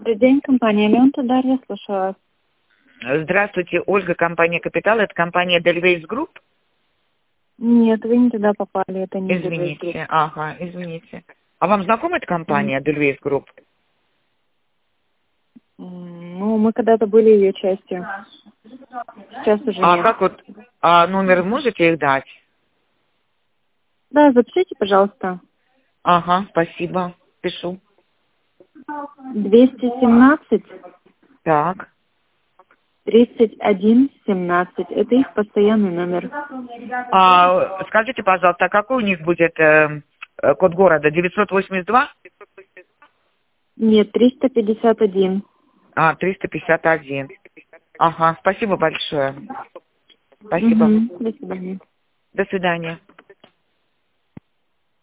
Добрый день, компания Леонта, Дарья, слушаю вас. Здравствуйте, Ольга, компания «Капитал». Это компания Edelweiss Group? Нет, вы не туда попали, это не Edelweiss Group. Извините, ага, извините. А вам знакома эта компания Edelweiss Group? Ну, мы когда-то были ее частью. Сейчас уже А нет. как вот, номер можете их дать? Да, запишите, пожалуйста. Ага, спасибо, пишу. 217 Так. 31 17. Это их постоянный номер. Скажите, пожалуйста, а какой у них будет код города? 982? Нет, 351. 351. Ага, спасибо большое. Спасибо. До свидания. До свидания.